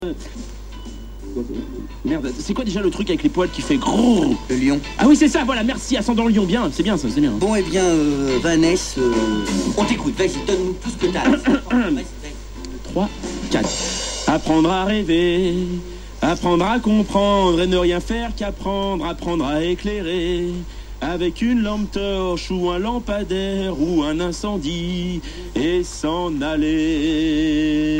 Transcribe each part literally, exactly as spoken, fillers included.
Merde, c'est quoi déjà le truc avec les poils qui fait grrrr? Le lion. Ah oui, c'est ça, voilà, merci, ascendant lion, bien, c'est bien ça, c'est bien. Bon, eh bien, euh, Vanessa, euh, on t'écoute, vas-y, donne-nous tout ce que t'as. trois, quatre. Apprendre à rêver, apprendre à comprendre et ne rien faire qu'apprendre, apprendre à éclairer. Avec une lampe torche ou un lampadaire ou un incendie et s'en aller.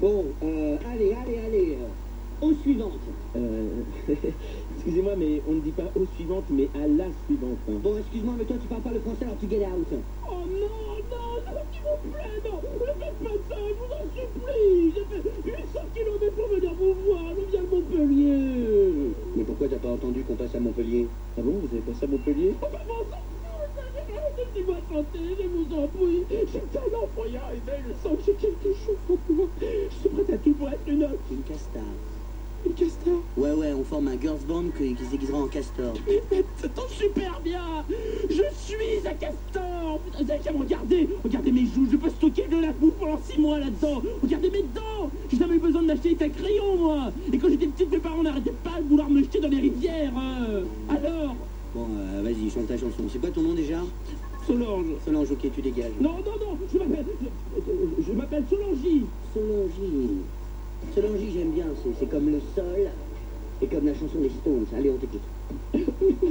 Bon, euh, allez, allez, allez. Aux suivantes. Euh... Excusez-moi, mais on ne dit pas aux suivantes, mais à la suivante. Hein. Bon, excuse-moi, mais toi, tu parles pas le français, alors tu get out. Oh non, non, non, s'il vous plaît, non, ne faites pas ça, je vous en supplie. J'ai fait huit cents kilomètres pour venir vous voir, je viens de Montpellier. Mais pourquoi t'as pas entendu qu'on passe à Montpellier? Ah bon, vous avez passé à Montpellier? Oh bah bon, laissez-moi chanter, je vous en prie. J'ai tellement froyant et belle, je sens que j'ai quelque chose en moi. Je suis prête à tout pour être une autre. Une castar. Une castor. Ouais, ouais, on forme un girls band qui, qui se déguisera en castor. Mais ça tombe super bien. Je suis un castor. Putain, vous avez qu'à me regarder. Regardez mes joues, je peux stocker de la bouffe pendant six mois là-dedans. Regardez mes dents. J'ai jamais eu besoin de m'acheter un crayon, moi. Et quand j'étais petite, mes parents n'arrêtaient pas de vouloir me jeter dans les rivières. euh. Alors Bon, euh, vas-y, chante ta chanson. C'est quoi ton nom déjà? Solange. Solange, ok, tu dégages. Non, non, non, je m'appelle... Je, je m'appelle Solangie. Solangie. Solangie, j'aime bien. C'est, c'est comme le sol et comme la chanson des Stones. Allez, on t'écoute.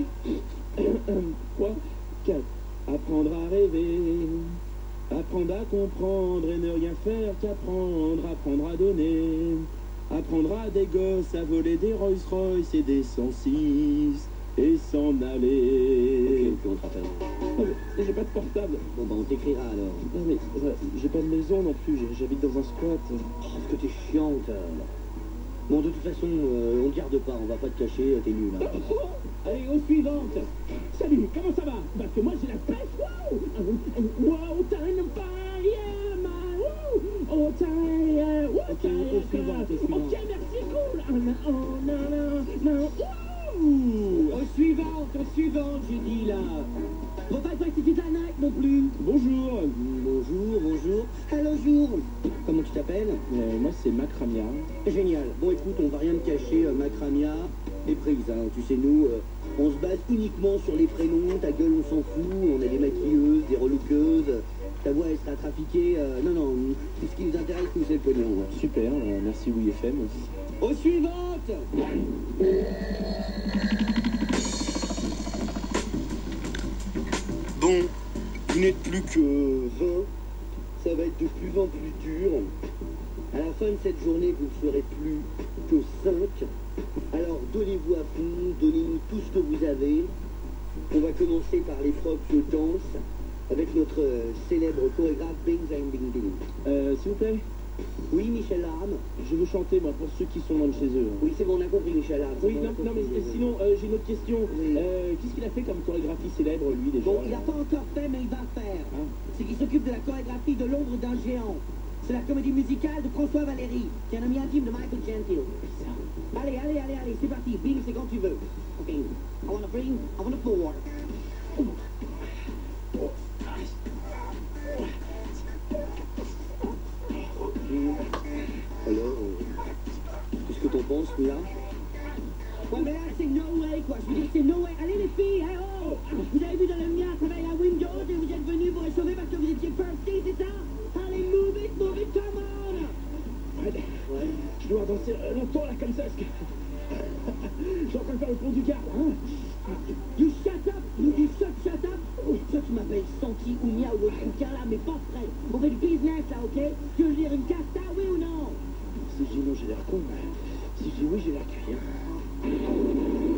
trois, quatre. Apprendre à rêver, apprendre à comprendre et ne rien faire qu'apprendre, apprendre à donner, apprendre à des gosses à voler des Rolls Royce et des cent six et s'en aller. Ok, on te rappelle. Ah, mais j'ai pas de portable. Bon, bah, on t'écrira alors. Non mais euh, j'ai pas de maison non plus, j'ai- j'habite dans un squat. Oh, que t'es chiante. Bon, de toute façon, euh, on te garde pas, on va pas te cacher, t'es nul. Hein. Allez, aux suivantes. Salut, comment ça va? Parce que moi j'ai la pêche. Wow, wow, time of fire, my wow. Oh, time, wow, Ok, aux suivantes, aux suivantes. Ok, merci, cool. Oh, non, oh, non, non, non. Ouh. Aux suivantes, aux suivantes, j'ai dit là. Faut pas être Titanic non plus. Bonjour, Bonjour, bonjour. Hello, jour. Comment tu t'appelles? euh, moi c'est Macramia. Génial. Bon, écoute, on va rien te cacher, euh, Macramia est prise. Hein. Tu sais, nous, euh, on se base uniquement sur les prénoms. Ta gueule, on s'en fout. On a des maquilleuses, des relookeuses. Ta voix, elle sera trafiquée. Euh, non, non, tout ce qui nous intéresse, nous, c'est le pognon. hein. Super, euh, merci Oui F M. Aux suivantes. Bon, vous n'êtes plus que vingt. Ça va être de plus en plus dur. À la fin de cette journée, vous ne serez plus que cinq. Alors donnez-vous à fond, donnez-nous tout ce que vous avez. On va commencer par les frogs de danse avec notre euh, célèbre chorégraphe Bing Zang Bing Bing. Euh, s'il vous plaît, Oui, Michel Larme. je veux chanter moi pour ceux qui sont dans le chez eux. Oui, c'est bon, on a compris, Michel Larme. Oui, C'est bon, non, on a non mais compris. sinon, euh, j'ai une autre question. Oui. Euh, Qu'est-ce qu'il a fait comme chorégraphie célèbre, lui, déjà? Bon, il n'a pas encore fait, mais il va faire. Hein? C'est qu'il s'occupe de la chorégraphie de l'ombre d'un géant. C'est la comédie musicale de François Valéry, qui est un ami intime de Michael Gentile. Allez, allez, allez, allez, c'est parti. Bing, c'est quand tu veux. Ok. I wanna bring, I wanna pour. Alors, euh, qu'est-ce que t'en penses, là? Ouais, mais là, c'est no way, quoi. Je veux dire, c'est no way. Allez, les filles, hey, oh! Vous avez vu dans le mien travailler à Windows et vous êtes venus vous réchauffer parce que vous étiez thirsty, c'est ça? Allez, move it, move it, come on! Ouais, Ouais. je dois danser euh, longtemps, là, comme ça, parce que... je suis en train de faire le pont du Gard, hein? You shut up! You, you shut, shut up! Toi, tu m'appelles Santi ou Nia ou autre truc là, mais pas prêt. On fait du business, là, ok? Tu veux dire une casta, oui ou non? Si je dis non, j'ai l'air con, mais si je dis oui, j'ai l'air cuit, hein.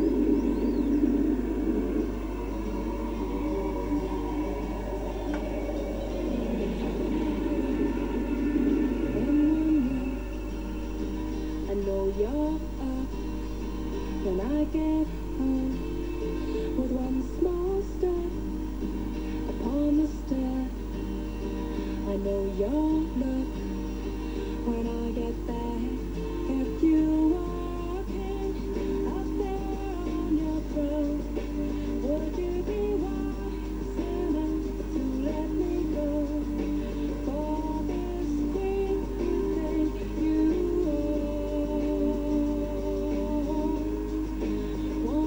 I know you're up when I get home with one small step upon the stair. I know you'll look when I get back if you walking up there on your throne. Would you be wise enough to let me go for this queen you think you own?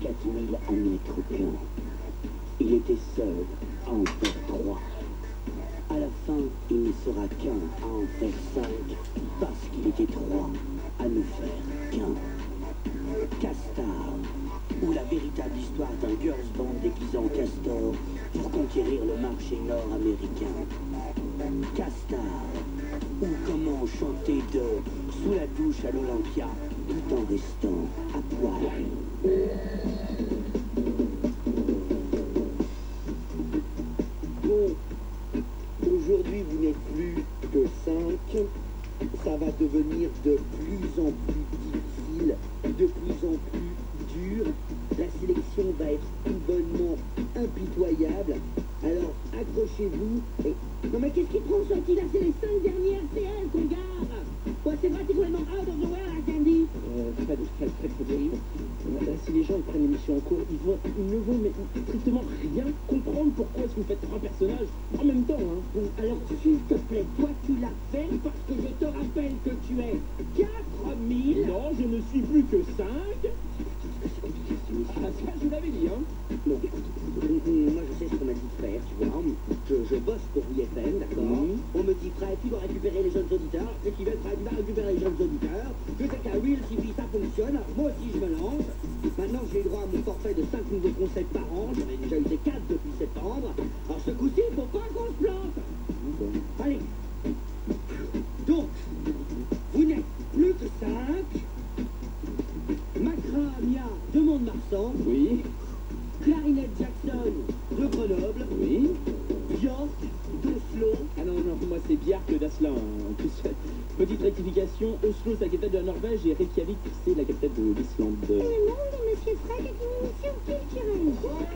quatre mille à n'être qu'un. Il était seul à en faire trois. À la fin, il ne sera qu'un à en faire cinq, parce qu'il était trois à ne faire qu'un. Castar, ou la véritable histoire d'un girls band déguisé en castor pour conquérir le marché nord-américain. Castar, ou comment chanter de sous la douche à l'Olympia tout en restant à poil. Bon, aujourd'hui vous n'êtes plus que cinq. Ça va devenir de plus en plus difficile, de plus en plus dur. La sélection va être tout bonnement impitoyable. Alors accrochez-vous et... Non mais qu'est-ce qui te prend sorti là? C'est les cinq dernières, c'est elle qu'on garde. Ouais, c'est vrai, t'es complètement out of the way, la Candy. Euh, Fred, Fred, Fred, Fred, là, si les gens prennent l'émission en cours, ils, vont, ils ne vont mais, strictement rien comprendre pourquoi est-ce que vous faites trois personnages en même temps, hein. Bon, alors s'il te plaît, toi tu l'as fait parce que je te rappelle que tu es quatre mille. Non, je ne suis plus que cinq. Ah, ça, je vous l'avais dit, hein. Bon, moi je sais ce qu'on m'a dit de faire, tu vois. Je, je bosse pour W F M, d'accord. Mmh. On me dit, Fred, tu dois récupérer les jeunes auditeurs. Ce qui veut, Fred, tu vas récupérer les jeunes auditeurs. Je sais qu'à Will T V ça fonctionne. Moi aussi je me lance. Maintenant j'ai droit à mon forfait de cinq nouveaux concepts par an. J'en ai déjà usé quatre depuis septembre. Alors ce coup-ci, il faut pas qu'on se plante. Mmh. Allez. Donc, vous n'êtes plus que cinq. Macramia de Mont-de-Marsan. Oui, Clarinette Jackson de Grenoble. oui. Björk d'Oslo. Ah non, non, moi c'est Bjark d'Aslan. En plus, petite rectification, Oslo c'est la capitale de la Norvège et Reykjavik c'est la capitale de l'Islande. Le monde de Monsieur Fred est une émission culturelle.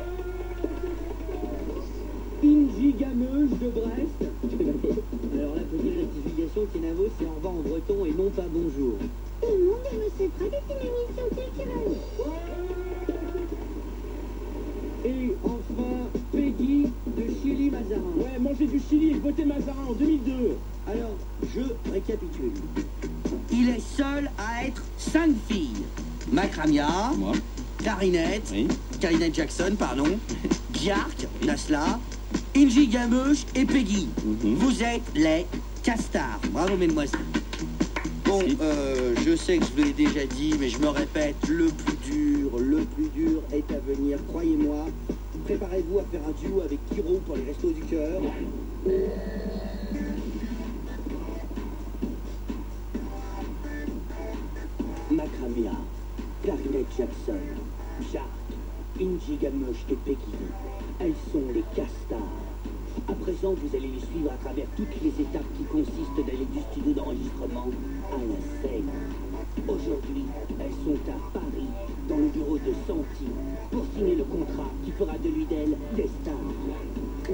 Ingi Gameuge de Brest. Alors la petite rectification, Kenavo, c'est au revoir en breton et non pas bonjour. Le monde de Monsieur Fred est une émission culturelle. Et enfin, Peggy de Chili Mazarin. Ouais, manger du chili et voter Mazarin en deux mille deux. Alors, je récapitule. Il est seul à être cinq filles. Macramia, Moi. Clarinette, Oui. Clarinette Jackson, pardon, Bjark, Nasla, Ingi Gameuge et Peggy. Mhm. Vous êtes les Castars. Bravo, mesdemoiselles. Bon, Si. euh, je sais que je vous l'ai déjà dit, mais je me répète, le plus dur, le plus dur est à venir, croyez-moi. Préparez-vous à faire un duo avec Kiro pour les Restos du Cœur. Macramia, Clarinette Jackson, Bjark, Ingi Gameuge et Peggy. Elles sont les Castars. À présent, vous allez les suivre à travers toutes les étapes qui consistent d'aller du studio d'enregistrement à la scène. Aujourd'hui, elles sont à Paris, dans le bureau de Santi, pour signer le contrat qui fera de lui d'elles des stars.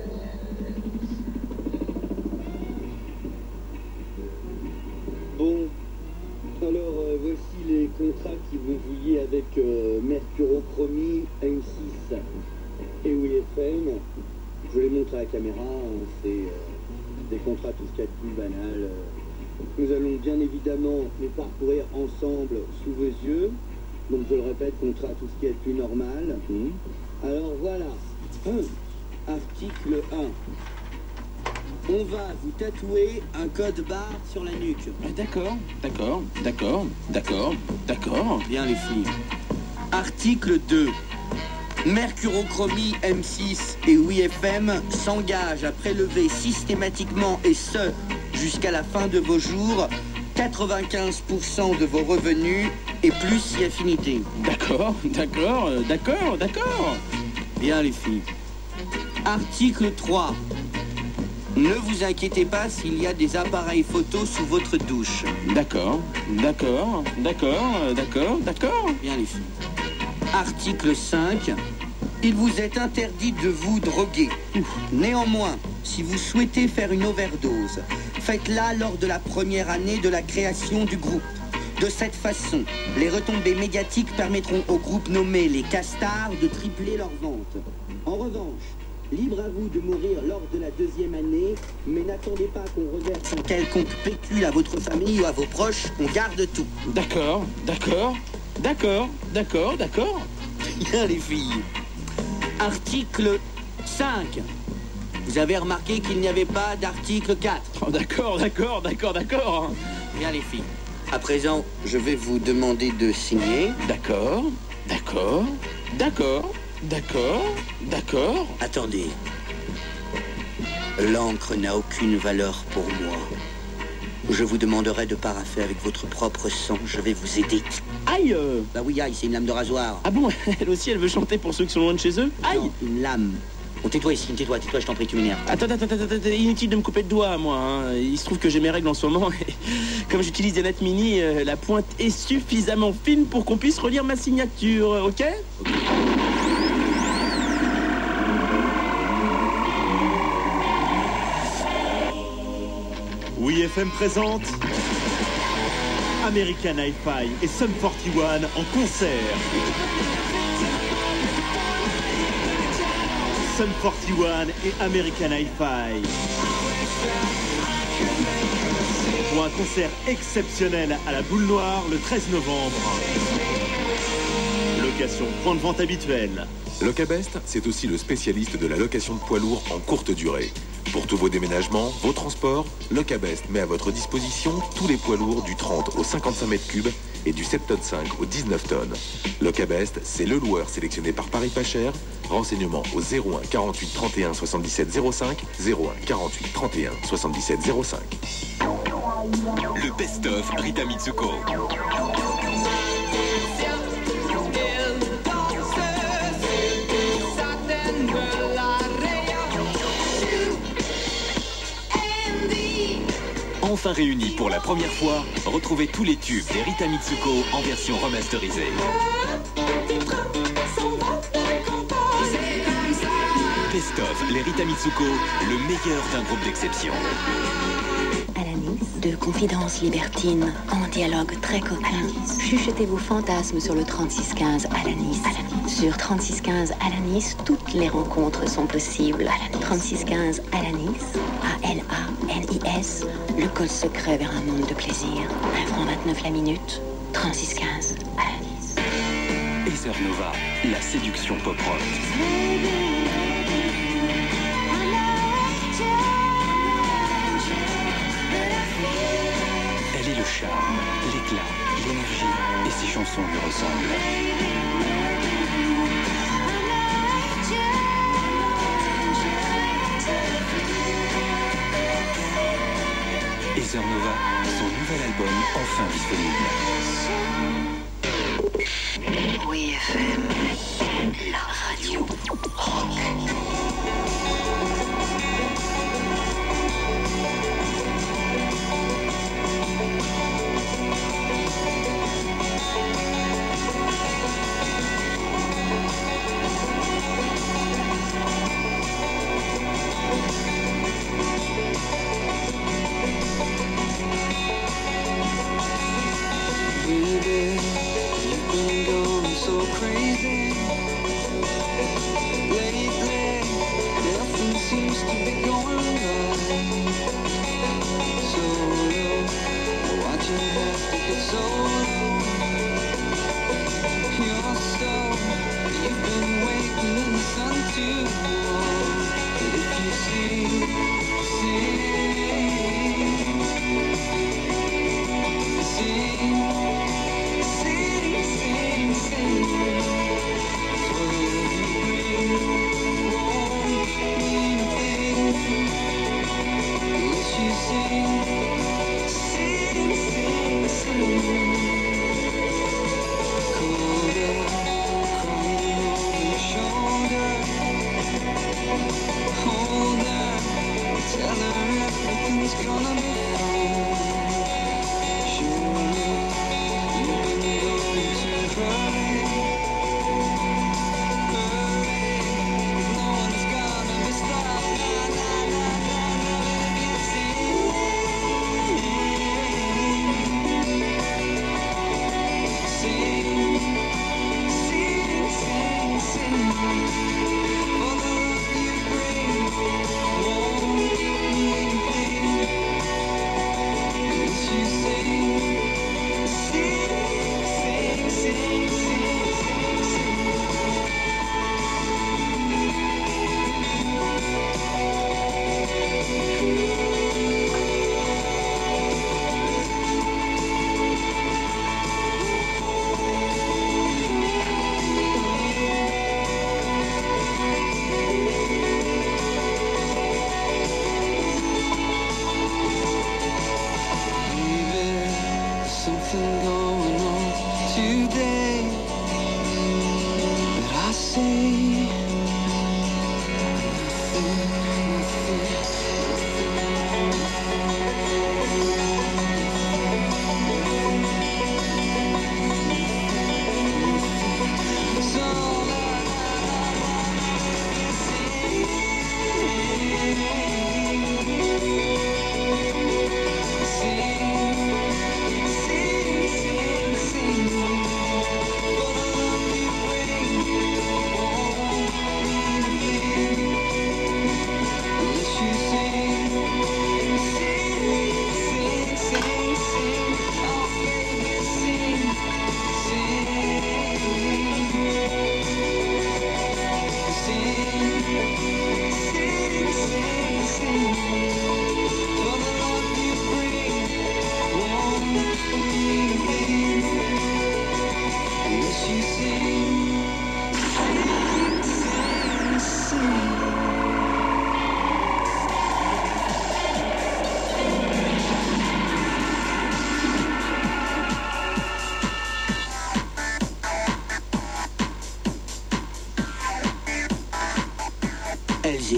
Bon, alors euh, voici les contrats qui vont vous lier avec euh, Mercurochromie, M six et W F M. Je les montre à la caméra, hein, c'est euh, des contrats tout ce qu'il y a de plus banal. euh. Nous allons bien évidemment les parcourir ensemble sous vos yeux. Donc je le répète, contrat tout ce qui est de plus normal. Mhm. Alors voilà, un, article un. On va vous tatouer un code barre sur la nuque. Ah, d'accord, d'accord, d'accord, d'accord, d'accord. Bien les filles. Article deux. Mercurochromie M six et W F M s'engagent à prélever systématiquement et ce, jusqu'à la fin de vos jours, quatre-vingt-quinze pour cent de vos revenus et plus si affinité. D'accord, d'accord, euh, d'accord, d'accord. Bien les filles. Article trois. Ne vous inquiétez pas s'il y a des appareils photo sous votre douche. D'accord, d'accord, d'accord, euh, d'accord, d'accord. Bien les filles. Article cinq. Il vous est interdit de vous droguer. Néanmoins, si vous souhaitez faire une overdose, faites-la lors de la première année de la création du groupe. De cette façon, les retombées médiatiques permettront au groupe nommé les Castars de tripler leurs ventes. En revanche, libre à vous de mourir lors de la deuxième année, mais n'attendez pas qu'on reverse un quelconque pécule à votre famille ou à vos proches, on garde tout. D'accord, d'accord, d'accord, d'accord, d'accord. Bien, les filles. Article cinq. Vous avez remarqué qu'il n'y avait pas d'article quatre. Oh, d'accord, d'accord, d'accord, d'accord. Bien, les filles. À présent, je vais vous demander de signer. D'accord, d'accord, d'accord, d'accord, d'accord. Attendez. L'encre n'a aucune valeur pour moi. Je vous demanderai de paraffer avec votre propre sang. Je vais vous aider. Aïe euh... Bah oui, aïe, c'est une lame de rasoir. Ah bon, elle aussi, elle veut chanter pour ceux qui sont loin de chez eux. Aïe. Non, une lame. Bon, tais-toi ici, tais-toi, tais-toi, je t'en prie, tu m'énerves. Attends, attends, attends, attends, inutile de me couper de doigts, moi. Hein. Il se trouve que j'ai mes règles en ce moment. Et comme j'utilise des lettres mini, euh, la pointe est suffisamment fine pour qu'on puisse relire ma signature, ok, okay. Oui F M présente American Hi-Fi et Sum quarante et un en concert. Sum quarante et un et American Hi-Fi pour un concert exceptionnel à la Boule Noire le treize novembre. Location point de vente habituelle. Locabest, c'est aussi le spécialiste de la location de poids lourds en courte durée. Pour tous vos déménagements, vos transports, Locabest met à votre disposition tous les poids lourds du trente au cinquante-cinq mètres cubes et du sept tonnes cinq au dix-neuf tonnes. Locabest, c'est le loueur sélectionné par Paris Pas Cher. Renseignements au zéro un quarante-huit trente et un soixante-dix-sept zéro cinq, zéro un quarante-huit trente et un soixante-dix-sept zéro cinq. Le best-of Rita Mitsuko. Enfin réunis pour la première fois, retrouvez tous les tubes des Rita Mitsuko en version remasterisée. Best of les Rita Mitsuko, le meilleur d'un groupe d'exception. Alanis, de confidences libertines en dialogue très coquin. Chuchotez vos fantasmes sur le trente-six quinze Alanis. Alanis. Sur trente-six quinze Alanis, toutes les rencontres sont possibles. trente-six quinze Alanis, A L A N I S, le code secret vers un monde de plaisir. un franc vingt-neuf la minute, trente-six quinze Alanis. Heather Nova, la séduction pop-rock. Elle est le charme, l'éclat, l'énergie, et ses chansons lui ressemblent. Heather Nova, son nouvel album enfin disponible. Oui F M, la radio rock.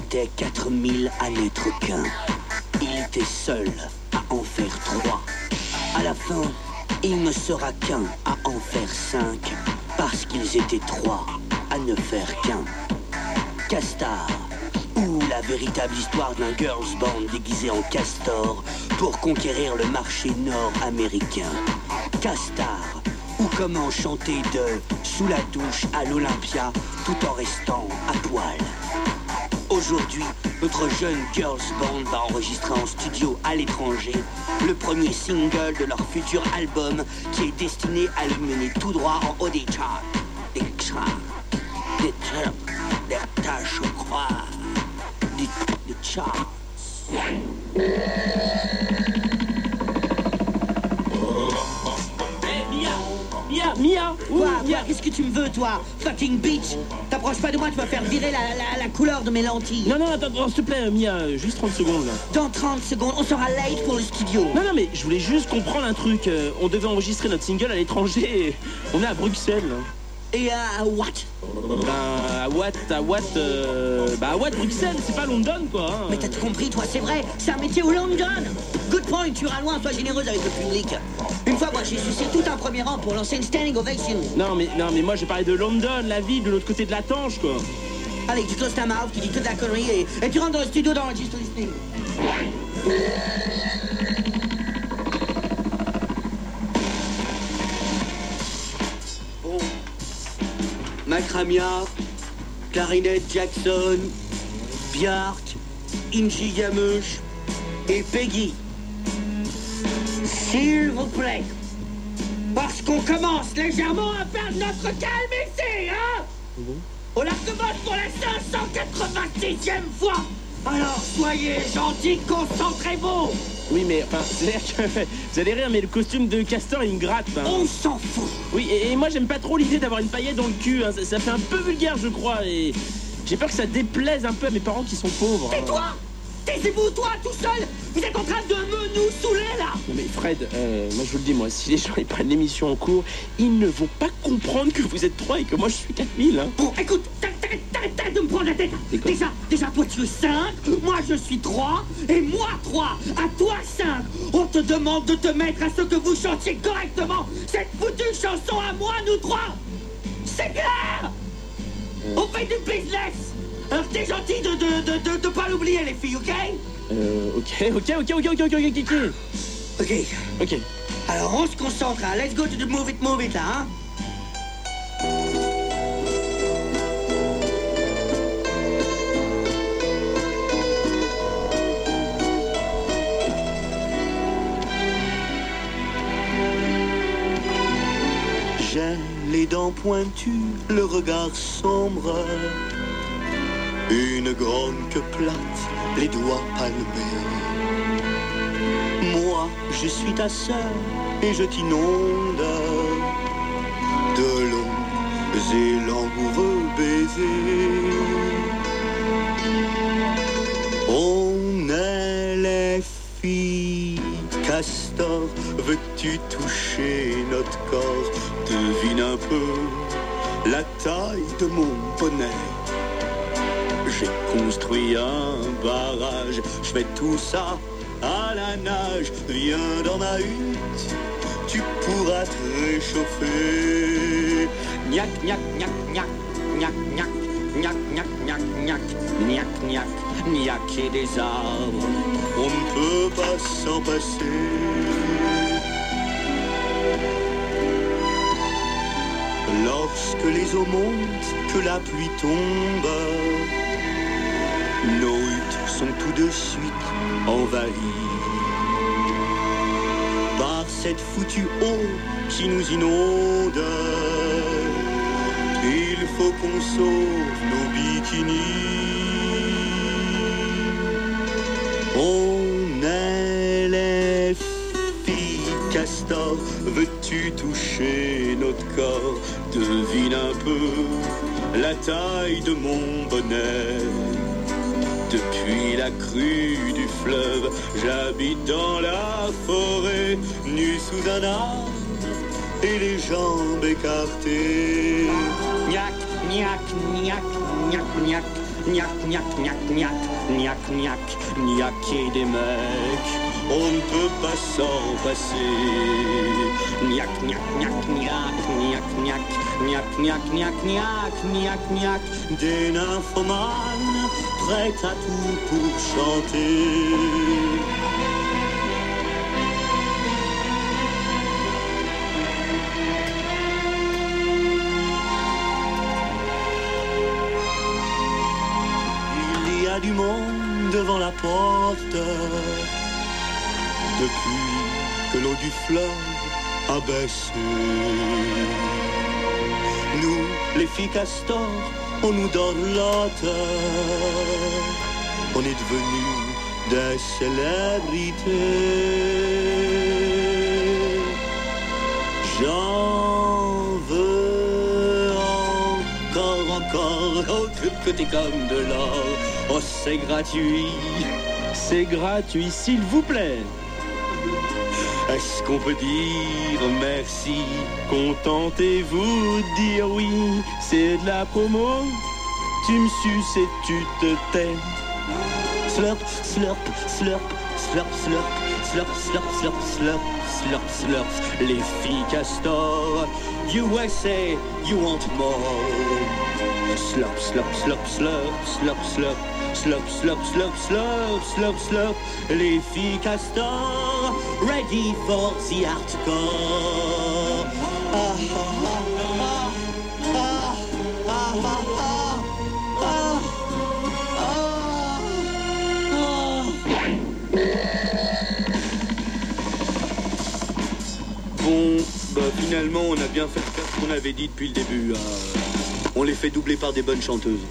était quatre mille à n'être qu'un. Il était seul à en faire trois. À la fin, il ne sera qu'un à en faire cinq, parce qu'ils étaient trois à ne faire qu'un. Castar, ou la véritable histoire d'un girls band déguisé en castor pour conquérir le marché nord-américain. Castar, ou comment chanter de sous la douche à l'Olympia tout en restant à poil. Aujourd'hui, notre jeune girls band va enregistrer en studio à l'étranger le premier single de leur futur album qui est destiné à le mener tout droit en haut des charts. Des charts, des charts, des tâches, je crois, des, des charts. Mia, Mia, Quoi, quoi, qu'est-ce que tu me veux, toi? Fucking bitch! T'approches pas de moi, tu vas faire virer la, la, la couleur de mes lentilles. Non, non, attends, attends, s'il te plaît, Mia, juste trente secondes, là. Dans trente secondes, on sera late pour le studio. Non, non, mais je voulais juste comprendre un truc. Euh, on devait enregistrer notre single à l'étranger et on est à Bruxelles. Et à Watt? Ben, à Watt, à Watt, euh, bah à Watt, Bruxelles, c'est pas London, quoi. Hein. Mais t'as tout compris, toi, c'est vrai, c'est un métier au London. Good point, tu iras loin, sois généreuse avec le public. Une fois, moi, j'ai sucé tout un premier rang pour lancer une standing ovation. Non, mais, non, mais moi, j'ai parlé de London, la ville de l'autre côté de la Tange, quoi. Allez, tu closes ta mouth, tu dis toute la connerie et, et tu rentres dans le studio dans le Just Listening. Bon. Macramia, clarinette Jackson, Björk, Inji Yamush et Peggy. S'il vous plaît, parce qu'on commence légèrement à perdre notre calme ici, hein? Bon. On la demande pour la cinq cent quatre-vingt-sixième fois. Alors soyez gentils, concentrez-vous. Oui, mais enfin, c'est-à-dire que vous allez rire, mais le costume de Castor, il me gratte. Hein. On s'en fout. Oui, et, et moi, j'aime pas trop l'idée d'avoir une paillette dans le cul. Hein. Ça, ça fait un peu vulgaire, je crois, et j'ai peur que ça déplaise un peu à mes parents qui sont pauvres. Tais-toi hein. Taisez-vous, toi, tout seul. Vous êtes en train de me nous saouler, là. Non, mais Fred, euh, moi, je vous le dis, moi, si les gens ils prennent l'émission en cours, ils ne vont pas comprendre que vous êtes trois et que moi, je suis quatre mille. Hein. Bon, écoute, t'arrête, t'arrête, t'arrête de me prendre la tête. Déjà, déjà, toi, tu es cinq, moi, je suis trois, et moi, trois, à toi, cinq. On te demande de te mettre à ce que vous chantiez correctement cette foutue chanson à moi, nous trois. C'est clair. On fait du business. Alors t'es gentil de de, de, de, de pas l'oublier, les filles, ok? Euh, ok, ok, ok, ok, ok, ok, ok, ok. Ok. Ok. Alors on se concentre, hein. Let's go to the move it, move it, là, hein? J'ai les dents pointues, le regard sombre. Une grande queue plate, les doigts palmés. Moi, je suis ta sœur et je t'inonde de longs et langoureux baisers. On est les filles, Castor, veux-tu toucher notre corps? Devine un peu la taille de mon bonnet. J'ai construit un barrage, je fais tout ça à la nage. Viens dans ma hutte, tu pourras te réchauffer. Gnac, gnac, gnac, gnac, gnac, gnac, gnac, gnac, gnac, gnac, gnac, gnac, gnac, et des arbres, on ne peut pas s'en passer. Lorsque les eaux montent, que la pluie tombe, nos huttes sont tout de suite envahies par cette foutue eau qui nous inonde. Il faut qu'on sauve nos bikinis. On est les filles, Castor, veux-tu toucher notre corps? Devine un peu la taille de mon bonnet. Depuis la crue du fleuve, j'habite dans la forêt, nu sous un arbre et les jambes écartées. Gnac, gnac, gnac, gnac, gnac, Gnac, gnac, gnac, gnac, gnac, gnac, gnaquer des mecs. On ne peut pas s'en passer. Gnac, gnac, gnac, gnac, gnac, gnac, gnac, gnac, gnac, gnac, gnac, gnac. Des nymphomanes prêtes à tout pour chanter. Il y a du monde devant la porte depuis que l'eau du fleuve a baissé. Nous, les filles castors, on nous dorlote. On est devenus des célébrités. J'en veux encore, encore. Oh, que t'es comme de l'or. Oh, c'est gratuit. C'est gratuit, s'il vous plaît. Est-ce qu'on peut dire merci? Contentez-vous de dire oui, c'est de la promo. Tu me suces et tu te tais. Slurp, slurp, slurp, slurp, slurp, slurp, slurp, slurp, slurp, slurp, slurp. Les filles castors, U S A, you want more. Slurp, slurp, slurp, slurp, slurp, slurp. Slurp, slurp, slurp, slurp, slurp, slurp. Les filles castors, ready for the hardcore. Ah, ah, ah, ah, ah, ah, ah, ah, ah. Bon, bah finalement on a bien fait de faire ce qu'on avait dit depuis le début. Hein. On les fait doubler par des bonnes chanteuses.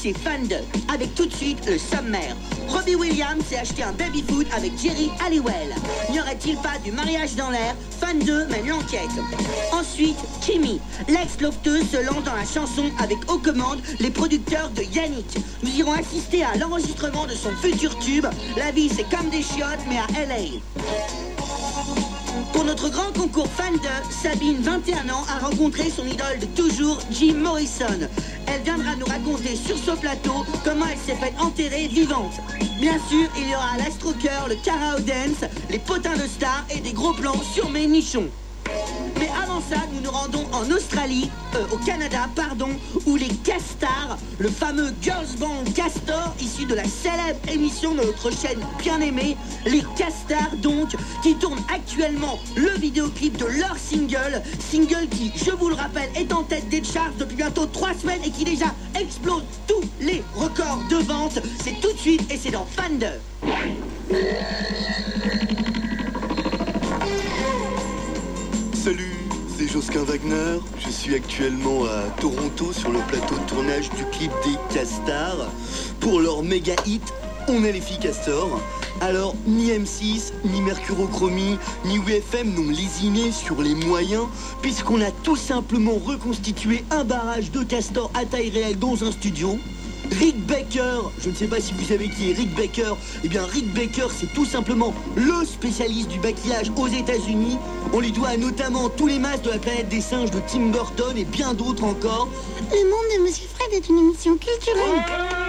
chez Fan deux, avec tout de suite le sommaire. Robbie Williams s'est acheté un baby-foot avec Jerry Halliwell. N'y aurait-il pas du mariage dans l'air? Fan deux mène l'enquête. Ensuite, Kimmy, l'ex-lofteuse, se lance dans la chanson avec aux commandes les producteurs de Yannick. Nous irons assister à l'enregistrement de son futur tube. La vie c'est comme des chiottes mais à L A. Pour notre grand concours Fan deux, Sabine, vingt et un ans, a rencontré son idole de toujours, Jim Morrison. Elle viendra nous raconter sur ce plateau comment elle s'est faite enterrer vivante. Bien sûr, il y aura l'Astroker, le Carao Dance, les potins de stars et des gros plans sur mes nichons. Mais avant ça, nous nous rendons en Australie, euh, au Canada, pardon, où les Castars, le fameux girls band Castor, issu de la célèbre émission de notre chaîne bien aimée, les Castars donc, qui tournent actuellement le vidéoclip de leur single, single qui, je vous le rappelle, est en tête des charts depuis bientôt trois semaines et qui déjà explose tous les records de vente. C'est tout de suite et c'est dans Fan deux. Salut, c'est Josquin Wagner. Je suis actuellement à Toronto sur le plateau de tournage du clip des Castars. Pour leur méga hit, On est les filles Castor. Alors, ni M six, ni Mercurochromie, ni U F M n'ont lésiné sur les moyens, puisqu'on a tout simplement reconstitué un barrage de Castor à taille réelle dans un studio. Rick Baker, je ne sais pas si vous savez qui est Rick Baker. Eh bien, Rick Baker, c'est tout simplement le spécialiste du maquillage aux États-Unis. On lui doit notamment tous les masques de la planète des singes de Tim Burton et bien d'autres encore. Le monde de Monsieur Fred est une émission culturelle.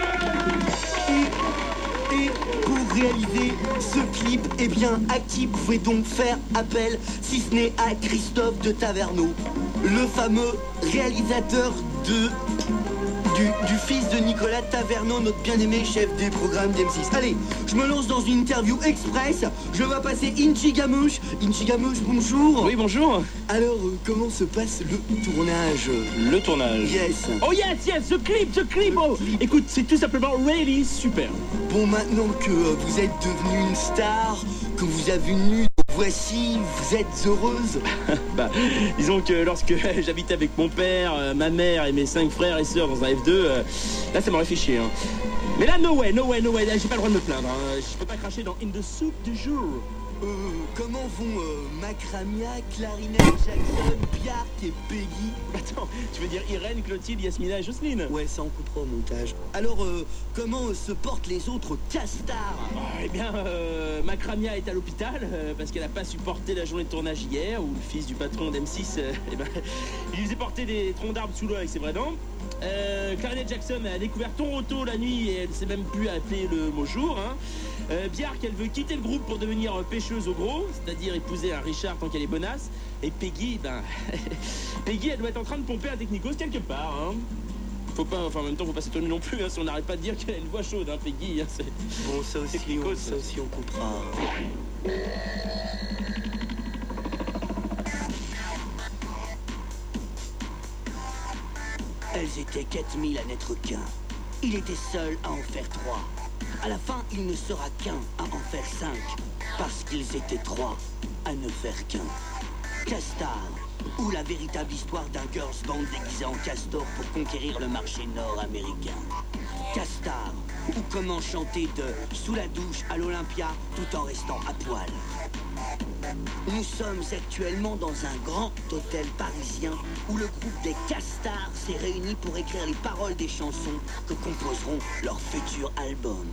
Et, et pour réaliser ce clip, eh bien, à qui pouvait donc faire appel, si ce n'est à Christophe de Taverneau, le fameux réalisateur de... Du, du fils de Nicolas Taverneau, notre bien-aimé chef des programmes d'M six. Allez, je me lance dans une interview express. Je vais passer Inchi Gamouche. Inchi Gamouche, bonjour. Oui, bonjour. Alors, euh, comment se passe le tournage? Le tournage. Yes. Oh yes, yes, the clip, the clip. Oh. Écoute, c'est tout simplement really super. Bon, maintenant que euh, vous êtes devenu une star, que vous avez nu, voici, vous êtes heureuse? Bah, disons que lorsque j'habitais avec mon père, euh, ma mère et mes cinq frères et sœurs dans un F deux, euh, là ça m'aurait fait chier. Hein. Mais là, no way, no way, no way, là j'ai pas le droit de me plaindre. Hein. Je peux pas cracher dans In the Soup du jour. Euh, comment vont euh, Macramia, Clarinette, Jackson, Bjark et Peggy? Attends, tu veux dire Irène, Clotilde, Yasmina et Jocelyne? Ouais, ça en coupera au montage. Alors, euh, comment euh, se portent les autres Castars? Oh, eh bien, euh, Macramia est à l'hôpital euh, parce qu'elle a pas supporté la journée de tournage hier où le fils du patron d'M six, euh, eh ben, il lui faisait porter des troncs d'arbres sous l'eau avec ses vraies dents. Euh, Clarinette Jackson a découvert Toronto la nuit et elle sait même plus appeler le mot jour. Hein. Euh, Bjark, elle veut quitter le groupe pour devenir pêcheuse au gros, c'est-à-dire épouser un Richard tant qu'elle est bonasse. Et Peggy, ben, Peggy, elle doit être en train de pomper un technicos quelque part. Hein. Faut pas, enfin en même temps, faut pas s'étonner non plus. Hein, si on n'arrête pas de dire qu'elle a une voix chaude, hein, Peggy. Hein, c'est... Bon, ça aussi, on, ça aussi on coupera. Elles étaient quatre mille à n'être qu'un. Il était seul à en faire trois. À la fin, il ne sera qu'un à en faire cinq. Parce qu'ils étaient trois à ne faire qu'un. Castar, ou la véritable histoire d'un girls band déguisé en castor pour conquérir le marché nord-américain. Castar, ou comment chanter de sous la douche à l'Olympia tout en restant à poil. Nous sommes actuellement dans un grand hôtel parisien où le groupe des Castars s'est réuni pour écrire les paroles des chansons que composeront leur futur album.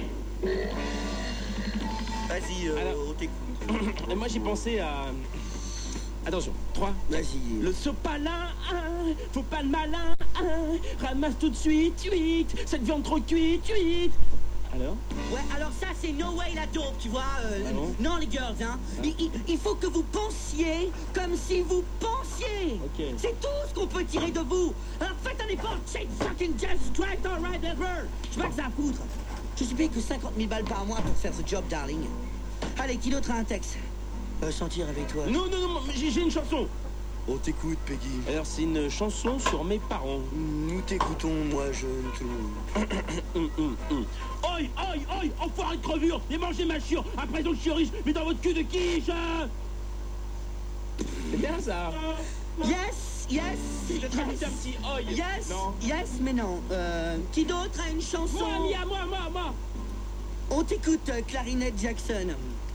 Vas-y, euh, Alors, on t'écoute. Moi j'ai pensé à... Attention, trois. Vas-y. Le sopalin, hein, faut pas le malin, hein, ramasse tout de suite, huit, cette viande trop cuite, huit. Alors? Ouais, alors ça c'est no way la dope, tu vois. Euh, ah bon non les girls, hein. Ah. Il, il, il faut que vous pensiez comme si vous pensiez. Okay. C'est tout ce qu'on peut tirer de vous. Alors faites un effort, shake fucking just try to ride ever. Je sais pas que ça à foutre. Je suis payé que cinquante mille balles par mois pour faire ce job, darling. Allez, qui d'autre a un texte? Euh, sentir avec toi. Non, non, non, j'ai, j'ai une chanson. On t'écoute, Peggy. Alors, c'est une chanson sur mes parents. Nous t'écoutons, moi, jeune, tout le monde. Oi, oi, oi, enfoiré de crevure, et mangez ma chure, après donc je suis riche, mais dans votre cul de quiche. C'est bien ça. Yes, Yes. J'ai déjà goûté un petit oi. Yes. Non. Yes, mais non. Euh, qui d'autre a une chanson? Moi, Mia, moi, moi, moi. On t'écoute, euh, Clarinette Jackson.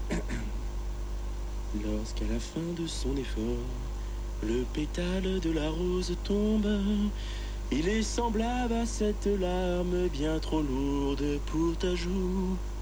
Lorsqu'à la fin de son effort, le pétale de la rose tombe, il est semblable à cette larme bien trop lourde pour ta joue.